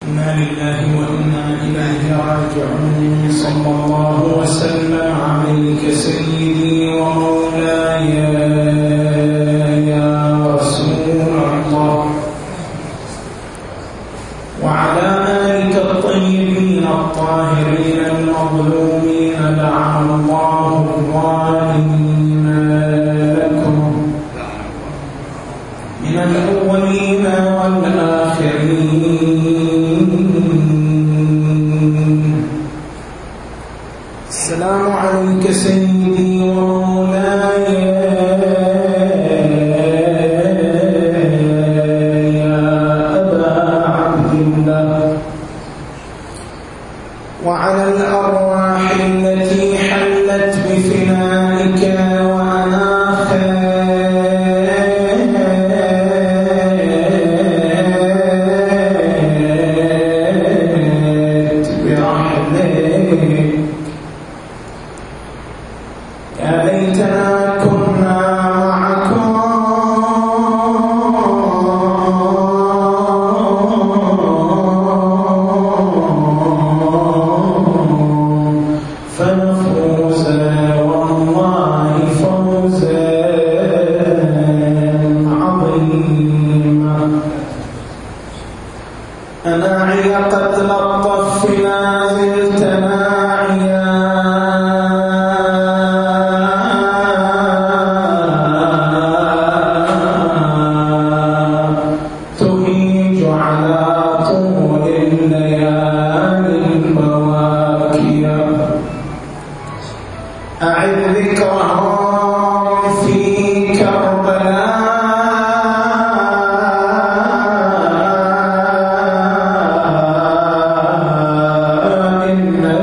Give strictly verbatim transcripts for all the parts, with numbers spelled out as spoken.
إنا لله وإنا إليه راجعون. صلى الله وسلم عليك سيدي ومولاي يا رسول الله، وعلى آلك الطيبين الطاهرين المظلومين، لعن الله الظالمين لكم من الأولين والآخرين. السلام عليك سيدي ومولاي يا أبا عبد الله، وعلى الأرواح التي حلت بفنائك وأناخت برحمتك. يا ليتنا كنا معكم فنفوز والله فوزا عظيما. أناعي قد لطف لا زلت ناعيا، تهيج على طول الليالي البواكيا. أعد ذكرهم في كربلاء، إن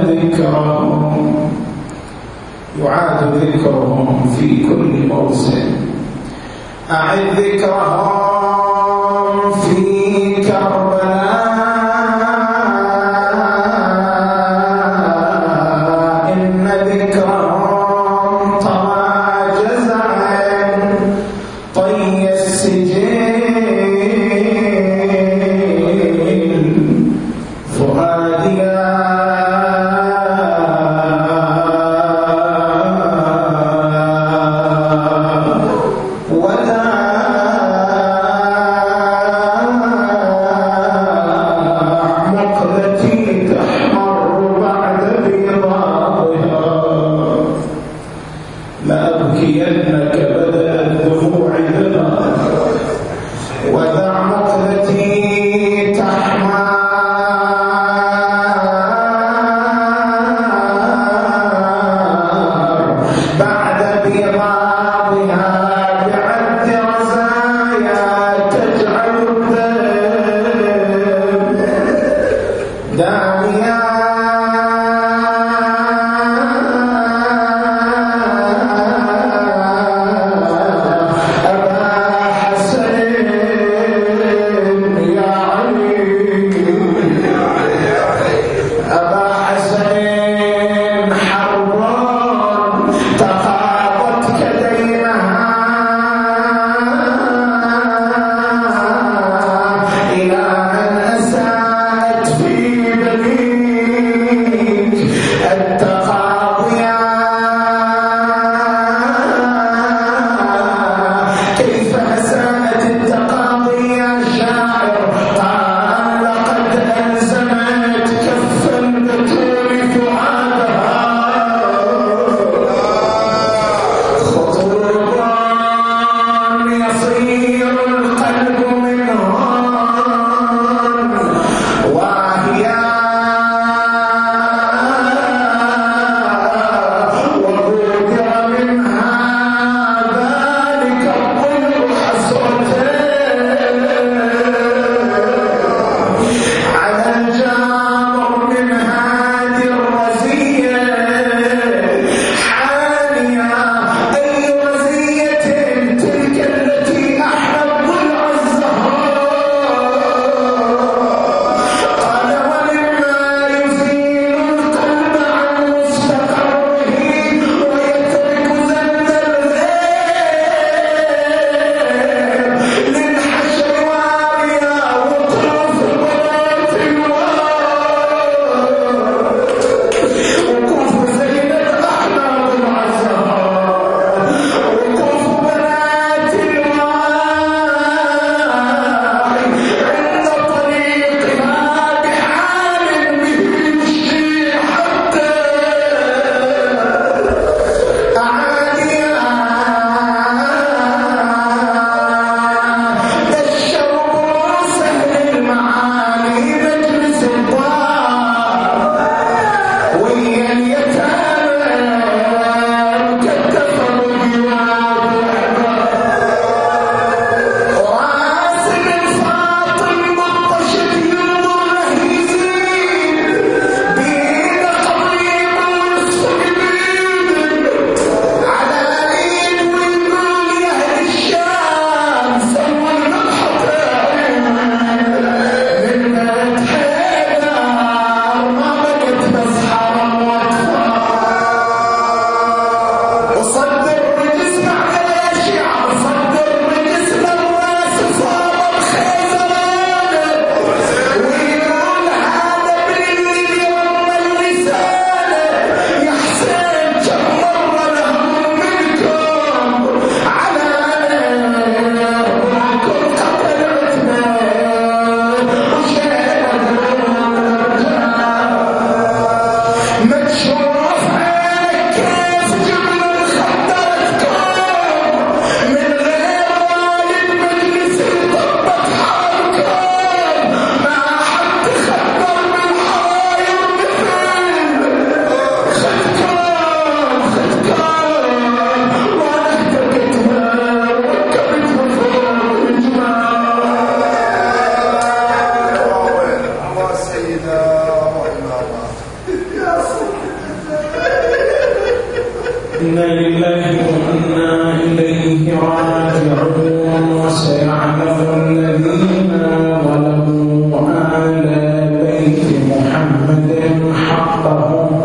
إنا لله وإنا إليه راجعون. وسيعلم الذين ظلموا آل بيت محمد حقهم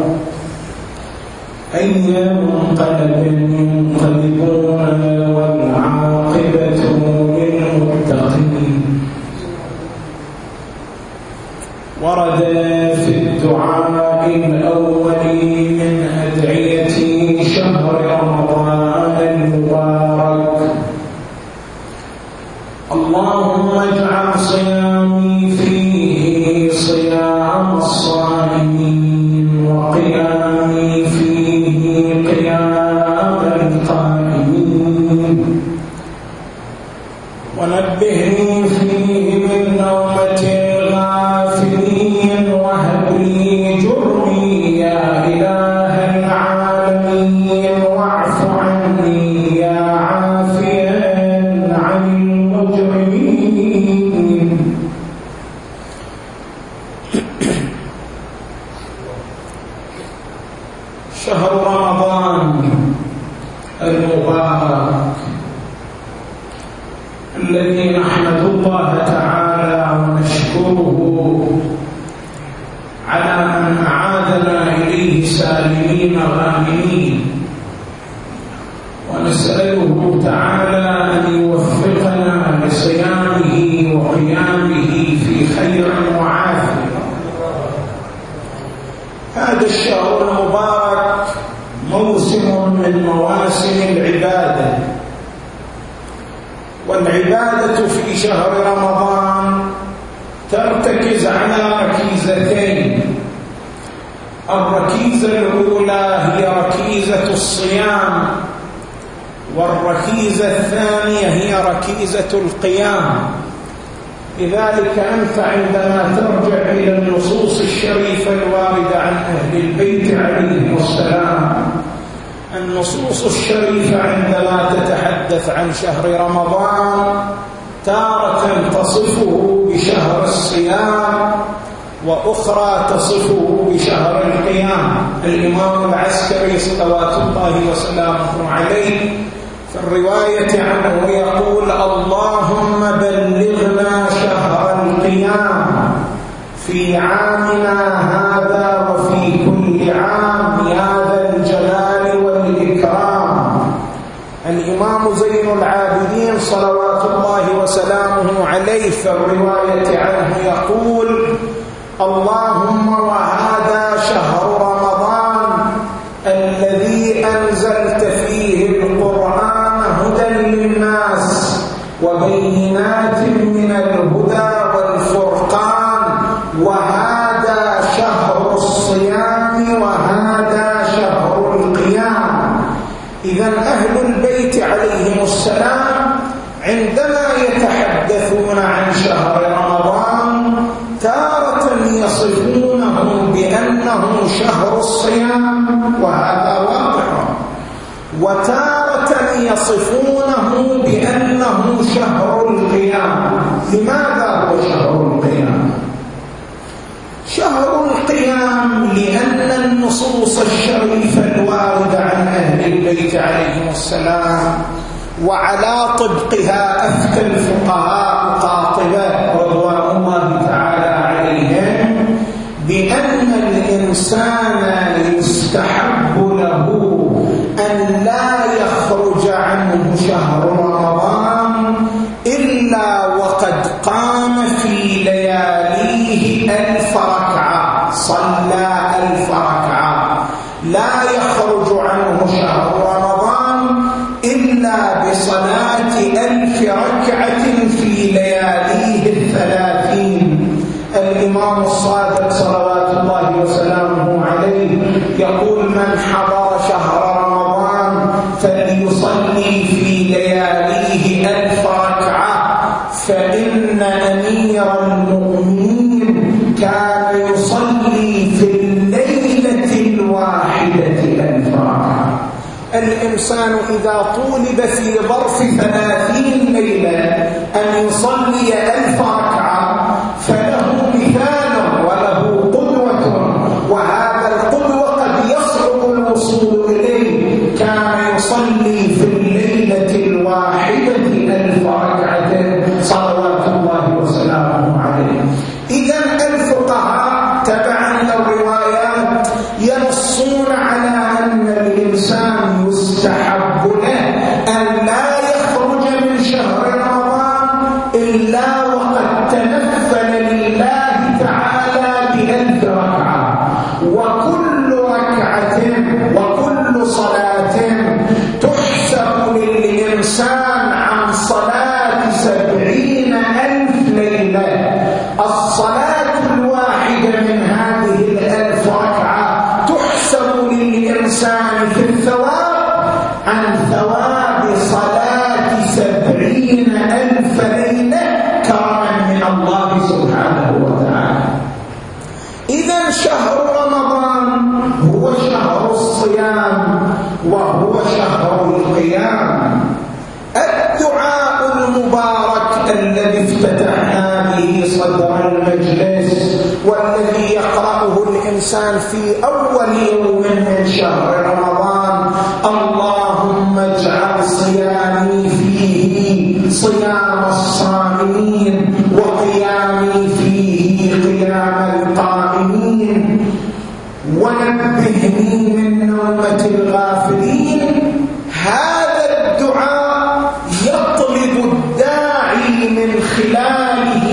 أي منقلب ينقلبون والعاقبة للمتقين. ورد في الدعاء الأول من أدعية شهر رمضان المبارك: اللهم اجعل صيامي فيه صيام الصائمين وقيامي فيه قيام القائمين ونبهني فيه من نومة الغافلين وهب لي جرمي يا إله العالمين واعف عني يا عافيا عن المجرمين. شهر رمضان المبارك الذي نحمد الله تعالى ونشكره على أن أعادنا إليه سالمين غانمين، ونسأله تعالى أن يوفقنا لصيامه وقيامه في خير وعافية. هذا الشهر المبارك موسم من مواسم العبادة، والعبادة في شهر رمضان ترتكز على ركيزتين. الركيزة الأولى هي ركيزة الصيام، والركيزة الثانية هي ركيزة القيام. لذلك أنت عندما ترجع إلى النصوص الشريفة الواردة عن أهل البيت عليهم السلام، النصوص الشريفة عندما تتحدث عن شهر رمضان تارة تصفه بشهر الصيام، وأخرى تصفه بشهر القيام. الإمام العسكري صلوات الله وسلامه عليه في الرواية عنه يقول: اللهم بلغنا شهر القيام في عامنا هذا وفي كل عام يا ذا الجلال والإكرام. الإمام زين العابدين صلوات الله وسلامه عليه في الرواية عنه يقول: اللهم وهذا شهر رمضان الذي أنزلت فيه القرآن هدى للناس وبينات من الهدى والفرقان، وهذا شهر الصيام وهذا شهر القيام. إذن أهل البيت عليهم السلام عندما يتحدثون عن شهر رمضان تارة يصفونه بأنه شهر الصيام وهذا واضح، وتارة يصفونه بأنه شهر القيام. لماذا هو شهر القيام؟ شهر القيام لأن النصوص الشريفة الواردة عن أهل البيت عليهم السلام وعلى طبقها أفتى الفقهاء قاطبة رضوان الله تعالى عليهم بأن الإنسان يستحب له أن لا يخرج عنه شهر رمضان إلا وقد قام في لياليه ألف ركعة، صلى ألف ركعة. لا يخرج عنه شهر رمضان إلا بصلاة ألف ركعة في لياليه الثلاثين. الإمام الصادق صلوات الله وسلامه عليه يقول: من حضر شهر رمضان فليصلي في لياليه ألف ركعة، فإن أمير المؤمنين كان يصلي في الليلة الواحدة ألف ركعة. الإنسان إذا طولب في ظرف ثلاثين ليلة أن يصلي ألف ركعة فله مثال وله قدوة، وهذا القدوة قد يصعب الوصول إليه. كان شهر رمضان هو شهر الصيام وهو شهر القيام. الدعاء المبارك الذي افتتحنا به صدر المجلس والذي يقرأه الإنسان في أول يوم من شهر رمضان: اللهم اجعل صيامي فيه صيام الصائمين وقيامي فيه قيام القائمين ونبهني من نومة الغافلين. هذا الدعاء يطلب الداعي من خلاله،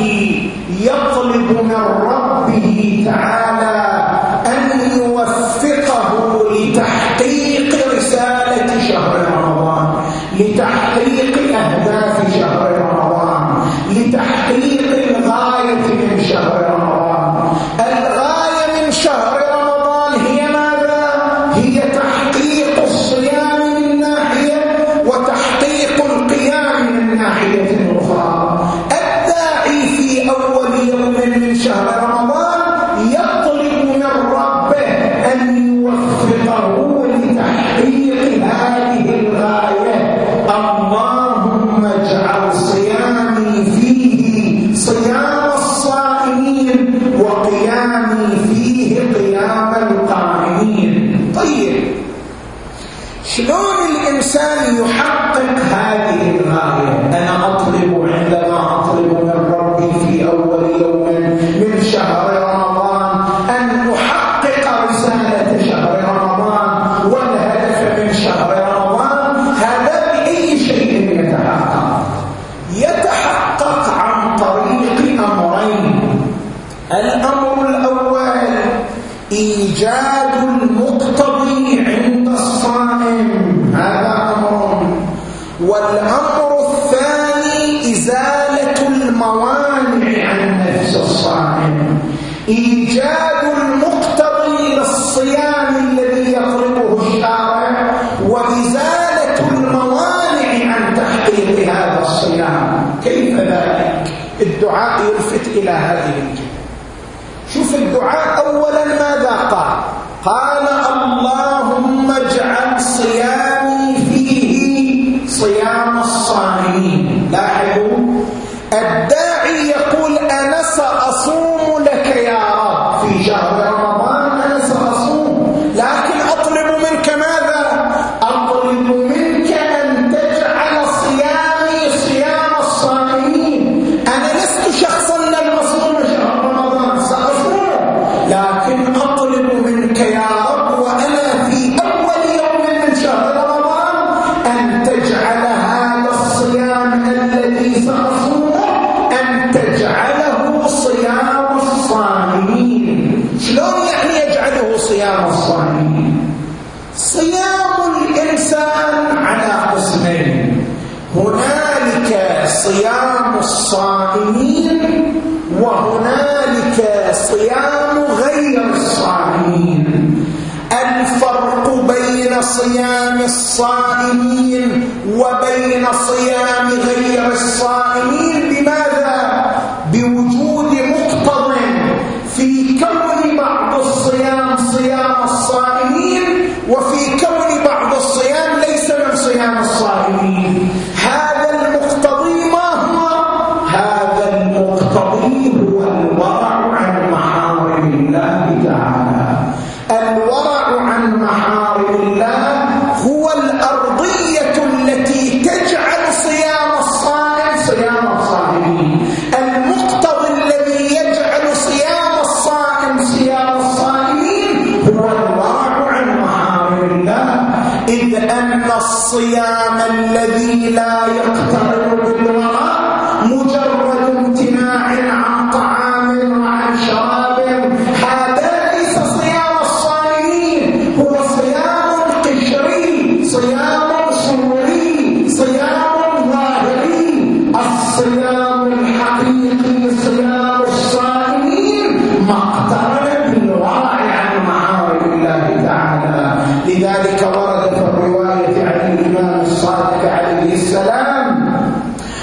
يطلب من ربه تعالى أن يوفقه لتحقيق رسالة شهر رمضان، لتحقيق أهداف شهر رمضان، لتحقيق الغاية من شهر رمضان. الغاية من شهر رمضان هي ماذا؟ هي تحقيق الصيام من ناحية وتحقيق القيام من ناحية أخرى. الداعي في أول يوم من شهر رمضان يطلب من ربه أن يوفقه لتحقيق هذه الغاية: اللهم اجعل صيامي فيه صيام الصائمين وقيامي فيه قيام القائمين. طيب، شلون الإنسان يحقق هذه الغاية؟ أنا أطلب عندما أطلب من ربي في أول يوم من شهر رمضان أن أحقق رسالة شهر رمضان والهدف من شهر رمضان. هذا بأي شيء يتحقق؟ يتحقق عن طريق أمرين. الأمر الأول إيجاد المقتضي عند الصائم، هذا أمر. والأمر الثاني إزالة الموانع عن نفس الصائم، إيجاد المقتضي للصيام الذي يطلبه الشارع وإزالة الموانع عن تحقيق هذا الصيام. كيف ذلك؟ الدعاء يلفت إلى هذه الجهة. شوف الدعاء أولا ماذا قال؟ قال: اللهم اجعل صيامي فيه صيام الصائمين. لاحظوا، الداعي يقول: أنا سأصوم لك يا رب في شهر رمضان، أنا سأصوم، لكن أطلب منك ماذا؟ أطلب منك أن تجعل صيامي صيام الصائمين. أنا لست شخصا لم أصوم شهر رمضان، سأصوم، لكن أطلب منك يا رب وأنا في أول يوم من شهر رمضان أن تجعل هذا الصيام الذي سأصومه أن تجعله صيام الصائمين. شلون يعني يجعله صيام الصائمين؟ صيام الإنسان على قسمين: هنالك صيام الصائمين وهنالك صيام غير الصائمين. الفرق بين صيام الصائمين وبين صيام غير الصائمين بماذا؟ بوجود مقتض في كون بعض الصيام صيام الصائمين وفي كون بعض الصيام ليس من صيام الصائمين. هذا المقتضي ما هو؟ هذا المقتضي هو الورع عن محارم الله تعالى. الورع عن محارم الله هو الأرضية التي تجعل صيام الصائم صيام الصائمين. المقتضي الذي يجعل صيام الصائم صيام الصائمين هو الورع عن محارم الله، إذ أن الصيام الذي لا يقترن بالورع مجرد امتناع عن طعام وعن شراب، هذا ليس صيام الصائمين، هو صيام قشري، صيام صوري، صيام ظاهري. الصيام الحقيقي صيام الصائمين ما اقترن بالورع عن محارم الله تعالى. لذلك ورد في الرواية عن الإمام الصادق عليه السلام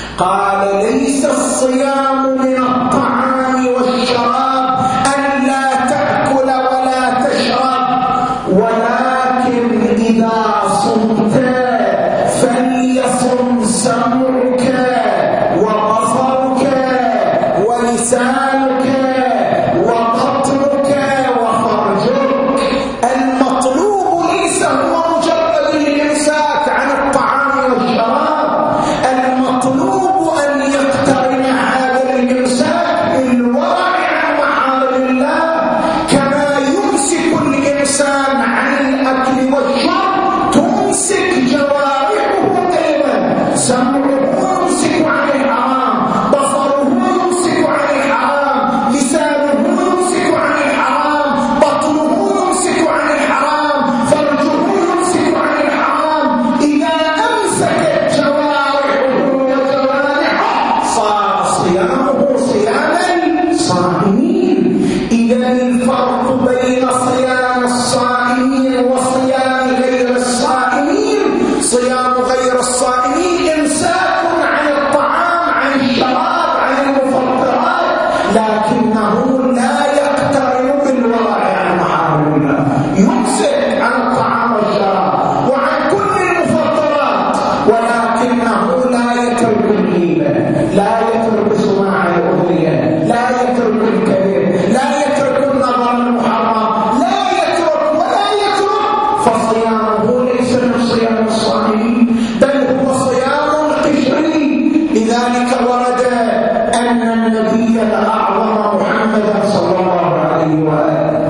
الفرق بين صيام الصائمين وصيام غير الصائمين. صيام غير الصائمين إمساك عن الطعام، عن الشراب، عن المفطرات، لكنه لا يقترن بالورع عن محارم الله. يمسك عن الطعام والشراب وعن كل المفطرات، ولكنه لا يترك الغيبة، لا يترك سماع الأغنية، لا يترك الكذب، لا يترك النظر المحرم، لا يترك ولا يترك. فصيامه ليس من صيام الصائمين، بل هو صيام قشري. لذلك ورد أن النبي الأعظم محمد صلى الله عليه وآله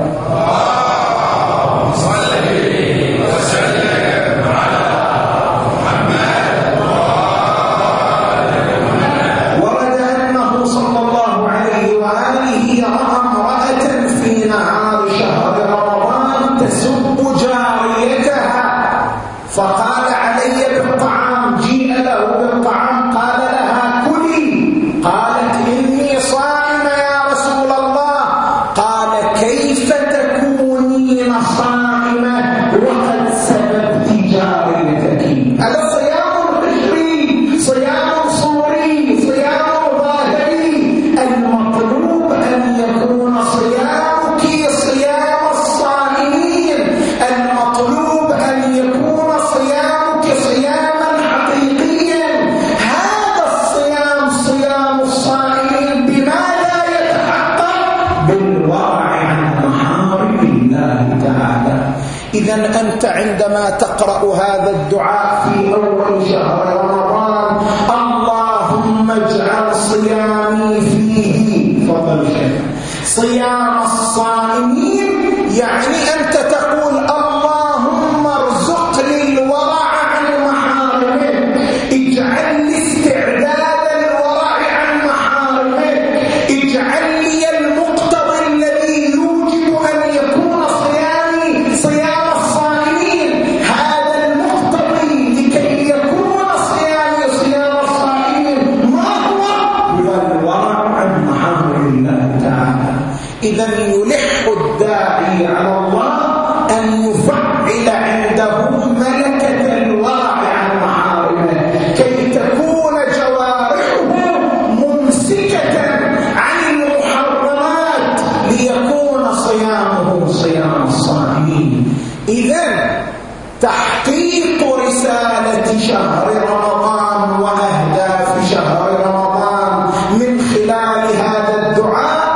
فقال علي بالطعام، جيء له بالطعام قال لها كلي، قالت إني صائمة يا رسول الله. قال كيف تكونين صائمة وقد سببت جاريتك؟ هذا صيام قشري، صيام صوري، صيام ظاهري. المطلوب أن يكون صيامك صيام الصائمين، المطلوب أن يكون صيامك صياما حقيقيا. هذا الصيام صيام الصائمين بماذا يتحقق؟ بالورع عن محارم الله تعالى. إذن أنت عندما تقرأ هذا الدعاء في أول شهر رمضان، اللهم اجعل صيامي فيه فضل صيام الصائمين، يعني أنت تقول اللهم ارزق لي الورع عن محارمك، اجعل لي استعداد الورع عن محارمك، اجعل لي المقتضى الذي يوجب أن يكون صيامي صيام الصائمين. هذا المقتضي لكي يكون صيامي صيام الصائمين ما هو؟ هو الورع عن محارم الله تعالى. إذن يلح الداعي على الله أن يفعل عنده ملكة الورع عن محارمه، كي تكون جوارحه ممسكة عن المحرمات، ليكون صيامه صيام الصائمين. إذن تحقيق رسالة شهر رمضان وأهداف شهر رمضان من خلال هذا الدعاء،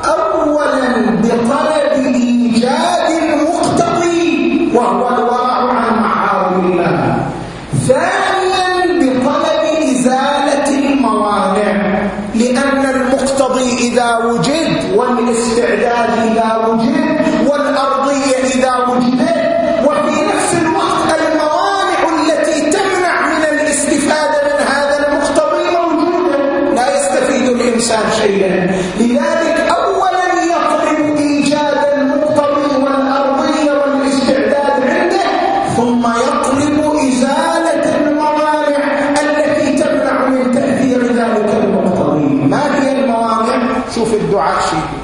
بطلب إيجاد المقتضي وهو الورع عن محارم الله. ثانيا بطلب إزالة الموانع، لأن المقتضي إذا وجد والاستعداد إذا وجد والأرضية إذا وجدت، وفي نفس الوقت الموانع التي تمنع من الاستفادة من هذا المقتضي موجودة، لا يستفيد الإنسان شيئا. لذلك أولا يطلب إيجاد المقتضي والأرضية والاستعداد عنده، ثم يطلب إزالة الموانع التي تمنع من تأثير ذلك المقتضي. ما هي الموانع؟ شوف الدعاء شيء: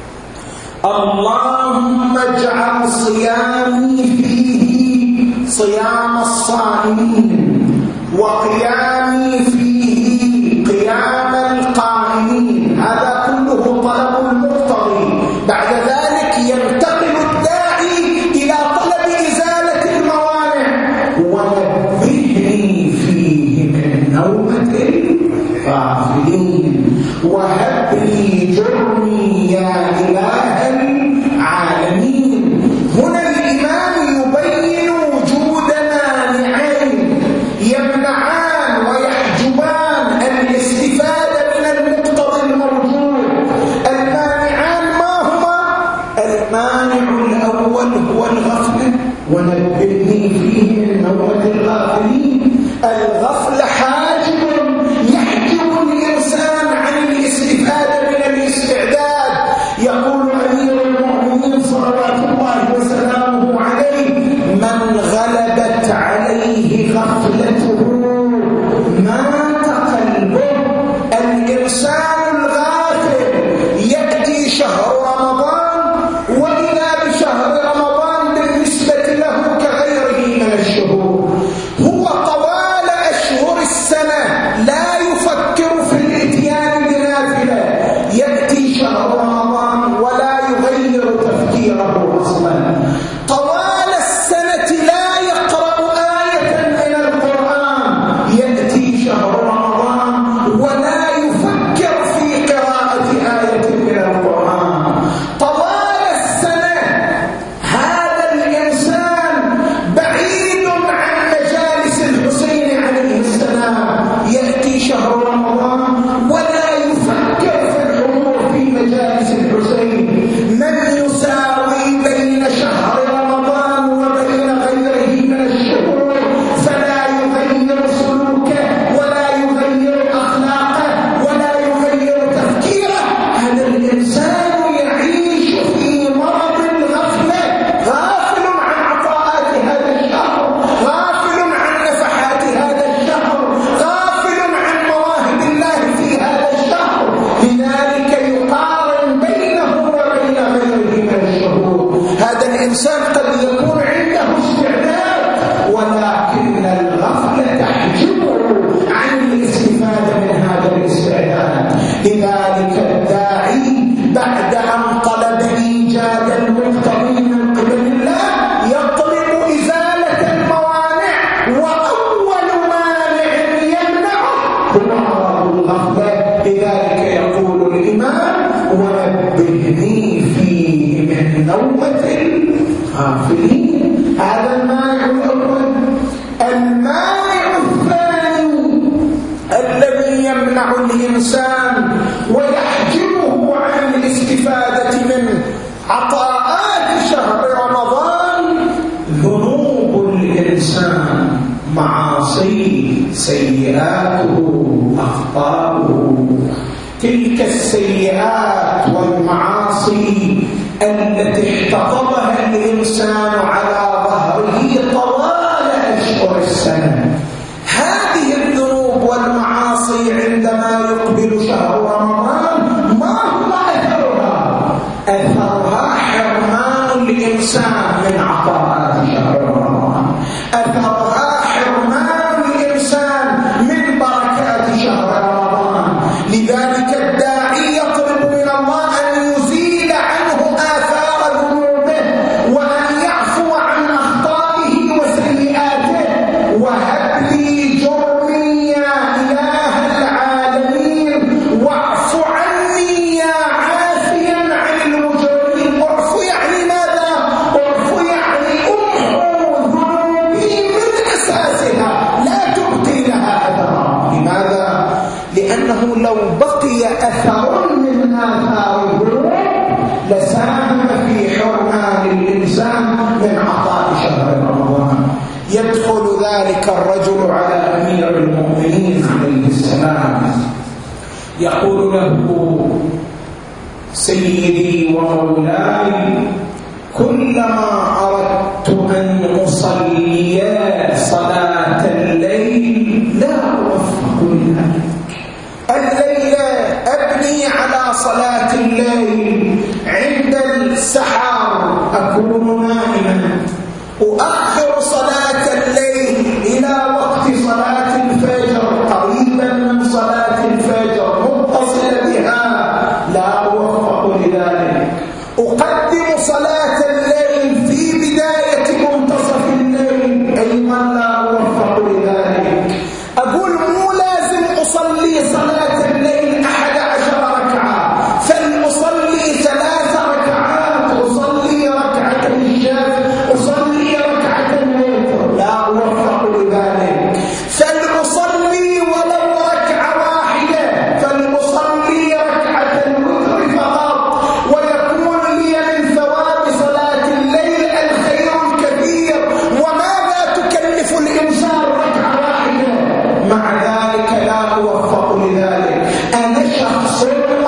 اللهم اجعل صيامي فيه صيام الصائمين، وقيامي فيه قيام القائمين. هذا كله طلب المقتضي. بعد ذلك ينتقل الداعي إلى طلب إزالة الموانع: ونبهني فيه من نومة الغافلين، وهب لي جرمي يا إله العالمين. هنا الإمام يبين وجود مانعين يمنعان ويحجبان الاستفادة من المقتضى المرجو. المانعان ما هما؟ المانع الأول هو الغفلة، ونبهني فيه من نومة الغافلين. الغفلة حاجب يحجب الإنسان عن الاستفادة من الاستعداد. يقول أمير المؤمنين صلوات الله وسلامه عليه: من غلبت عليه غفلته مات قلبه. الإنسان الغافل يأتي شهر رمضان الغافلين. هذا المانع الأول. المانع الثاني الذي يمنع الإنسان ويحجبه عن الاستفادة من عطاءات شهر رمضان ذنوب الإنسان، معاصيه، سيئاته، أخطاؤه. تلك السيئات والمعاصي التي احتطبها الإنسان على ظهره طوال أشهر السنة، هذه الذنوب والمعاصي عندما يقبل شهر رمضان ما هو أثرها؟ أثرها حرمان الإنسان من عطاءات شهر رمضان، أثرها حرمان الإنسان من بركات شهر رمضان. لذلك الداعي يطلب من الله أن يزيل عنه آثار ذنوبه وأن يعفو عن أخطائه وسيئاته. وهب لي جرمي يا إله العالمين، واعف عني يا عافيا عن المجرمين. اعف يعني ماذا؟ اعف يعني امحو ذنوبي من أساسها، لا تبقي لها أثرا. لماذا؟ لأنه لو بقي أثر من آثار الذنوب لساهم في حرمان الإنسان من عطاء شهر رمضان. يدخل ذلك الرجل على أمير المؤمنين عليه السلام يقول له: سيدي ومولاي، كلما أردت أن أصلي صلاة الليل لا أوفق لذلك. الليلة أبني على صلاة الليل، عند السحر أكون نائما، أؤخر صلاة الليل إلى وقت صلاة الفجر، قريبا من صلاة الفجر متصل بها، لا أوفق لذلك. أقدم صلاة الليل في بداية منتصف الليل، أيضا لا أوفق لذلك. أقول مو لازم أصلي صلاة الليل أحد عشر ركعة، فلأصلي ثلاث ركعات، أصلي ركعة الشافع، أصلي ركعة الوتر، لا أوفق لذلك. فلأصلي ولو ركعة واحدة، فلأصلي ركعة الوتر فقط، ويكون لي من ثواب صلاة الليل الخير الكثير. وماذا تكلف الإنسان ركعة واحدة؟ مع ذلك لا أوفق لذلك. أنا شخص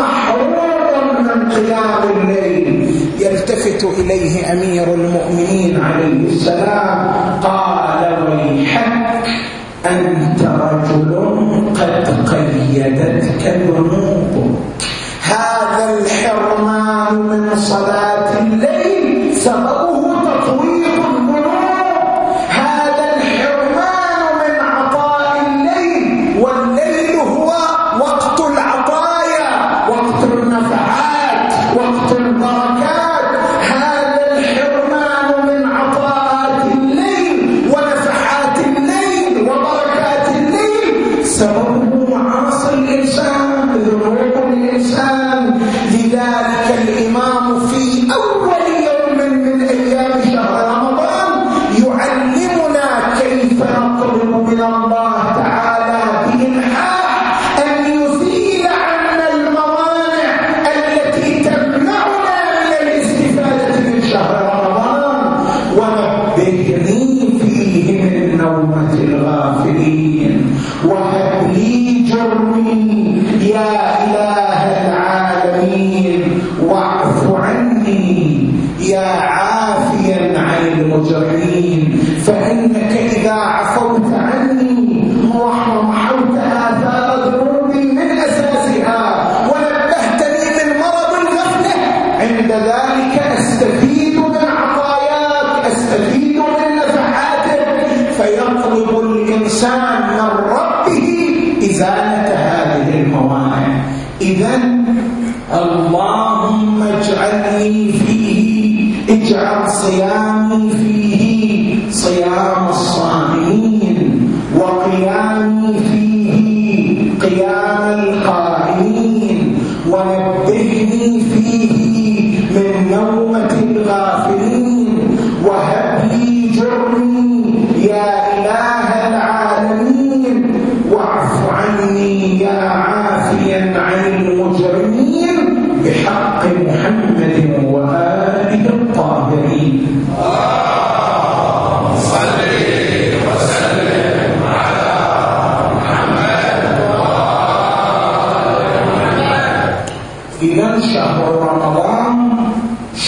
محروم من قيام الليل. يلتفت إليه أمير المؤمنين عليه السلام قال: ويحك، أنت رجل قد قيدتك ذنوبك. هذا الحرمان من صلاة الليل سببه تطويق الذنوب، هذا الحرمان من عطاء الليل، والليل هو وقت العطايا، وقت النفعات، وقت البركات. هذا الحرمان من عطاءات الليل ونفحات الليل وبركات الليل سببه معاصي الإنسان، ذنوب الإنسان. لذلك الإمام في أول يوم من أيام شهر رمضان يعلمنا كيف نطلب من الله تعالى بإلحاح أن يزيل عنا الموانع التي تمنعنا من الاستفادة من شهر رمضان. ونبهني فيه من نومة الغافلين، وهب لي جرمي يا إله العالمين، واعف عني يا عافيا عن المجرمين. فإنك إذا عفوت عني ومحوت آثار ذنوبي من أساسها ونبهتني من مرض الغفلة، عند ذلك أستفيد من عطاياك، أستفيد من نفحاتك. فيطلب الإنسان من ربه إزالة هذه الموانع. إذن اللهم اجعلني فيه، اجعل صيامي فيه صيام الصائمين، وقيامي فيه قيام القائمين، ونبهني فيه من نومة الغافلين،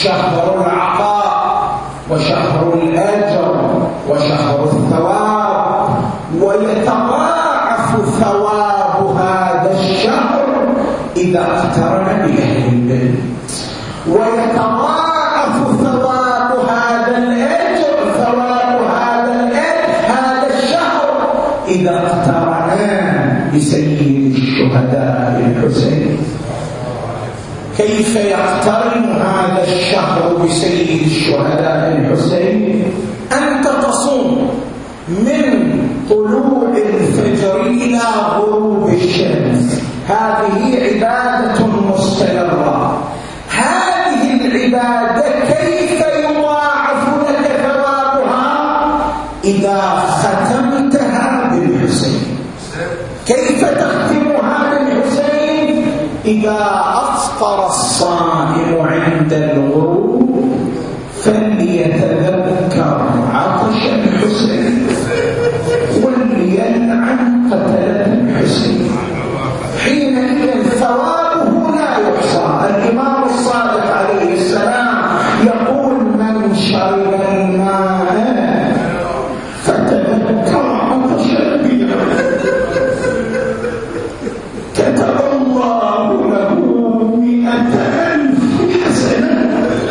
شهر العطاء وشهر الأجر وشهر الثواب، ويتضاعف ثواب هذا الشهر إذا اقترن بأهل البيت، ويتضاعف ثواب هذا الأجر ثواب هذا الأجر هذا الشهر إذا اقترن بسيد الشهداء الحسين. كيف يقترن هذا الشهر بسيد الشهداء الحسين؟ أنت تصوم من طلوع الفجر إلى غروب الشمس، هذه عبادة مستمرة. هذه العبادة كيف يضاعف لك ثوابها إذا ختمتها بالحسين؟ كيف تختمها بالحسين؟ إذا أفطر الصائم عند الغروب فليتذكر عطش الحسين وليلعن قتلة الحسين، حينئذ ثوابه لا يحصى. الإمام الصادق عليه السلام يقول: من شرب الماء فتذكر عطش البير كتب الله له مئة ألف حسنة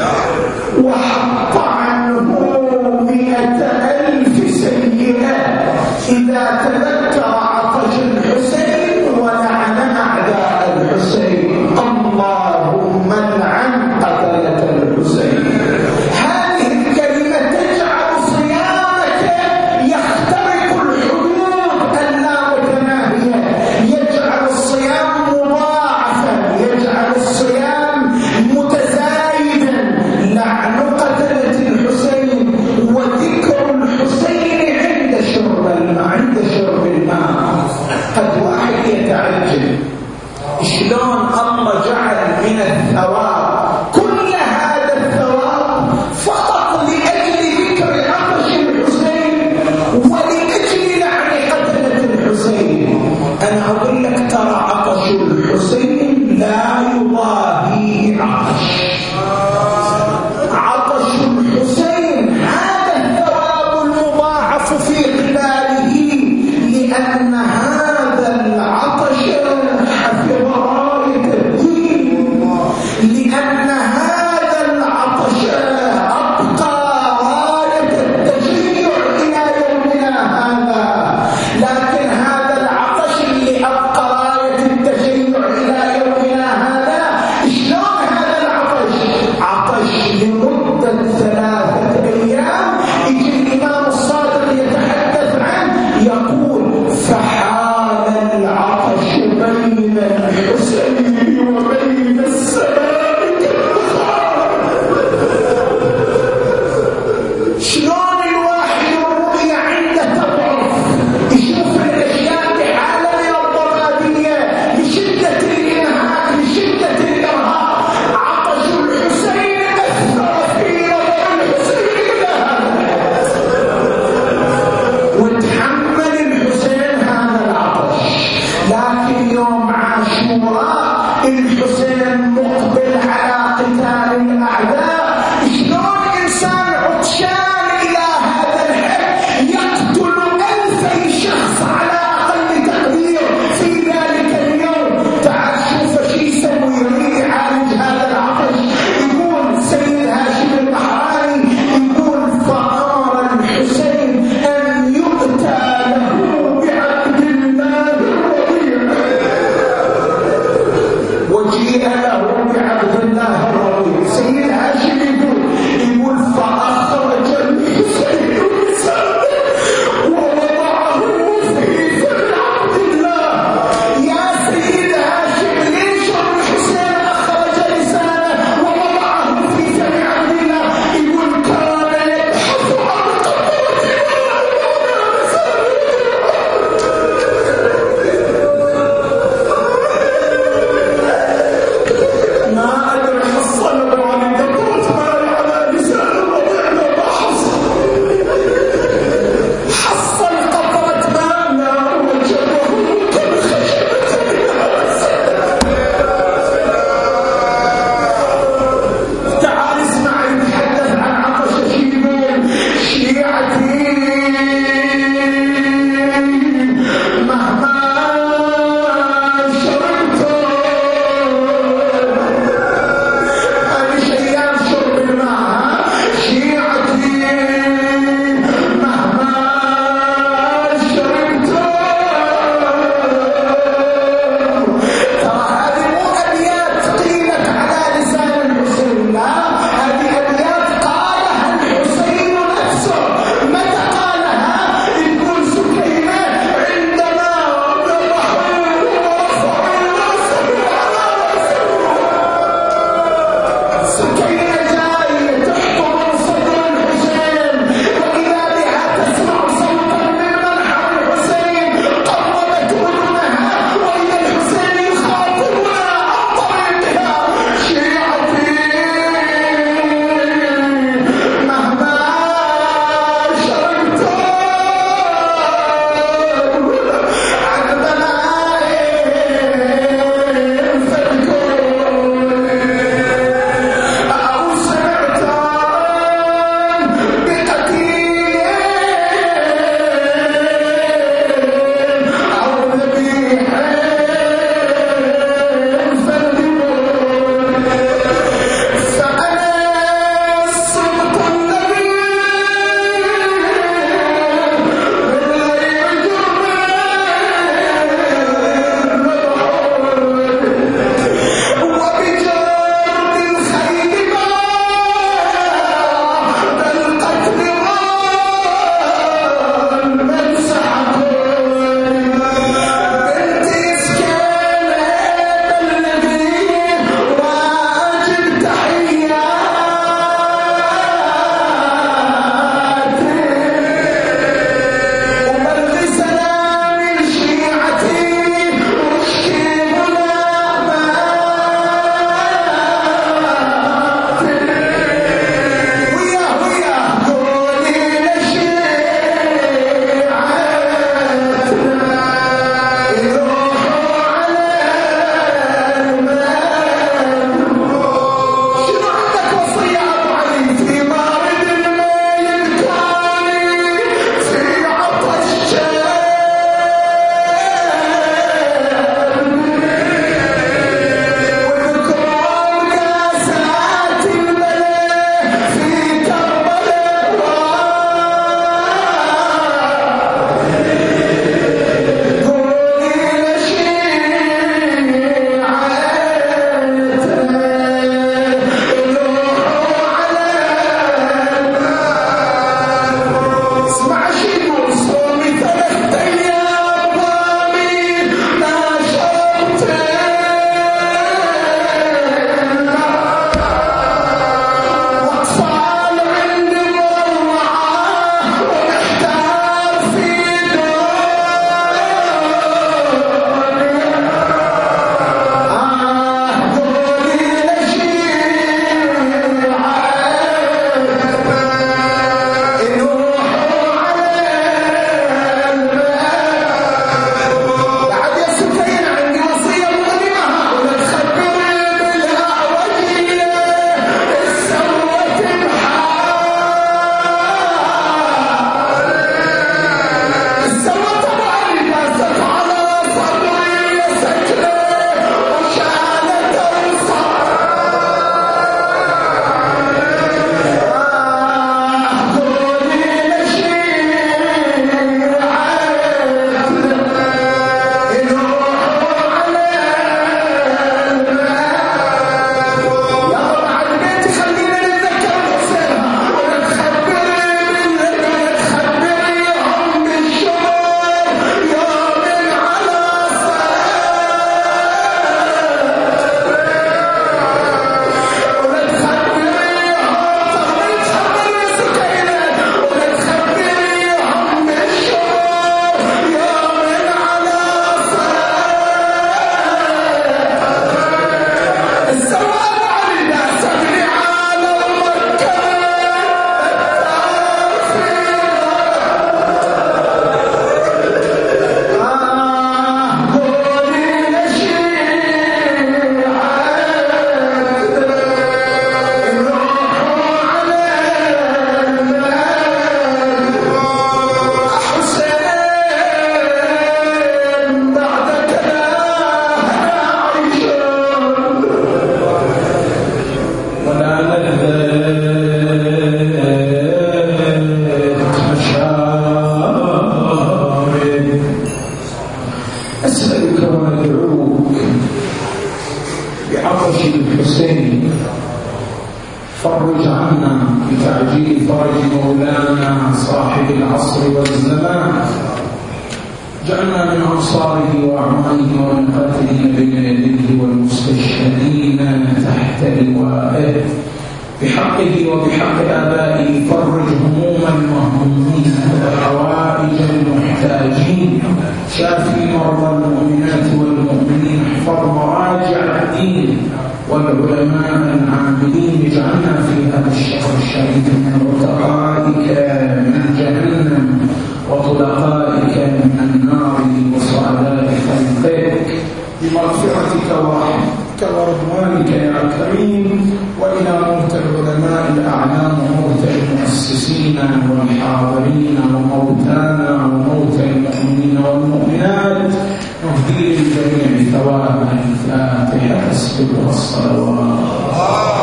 تعجيل فرج مولانا صاحب العصر والزمان، جعلنا من أنصاره وأعوانه ومنقذين بين يديه والمستشهدين تحت لوائه، بحقه وبحق آبائه فرج هموم المهمومين وحوائج المحتاجين، شافي مرضى المؤمنات والمؤمنين، احفظ مراجع الدين والعلماء العاملين، اجعلنا في هذا الشهر الشريف من عتقائك من جهنم وطلقائك من النار وسعداء خلقك بمغفرتك ورحمتك ورضوانك يا كريم. وإلى موت العلماء الأعلام وموت المؤسسين والحاضرين وموتانا وموت المؤمنين والمؤمنات نهدي للجميع ثواب الفاتحة والصلوات.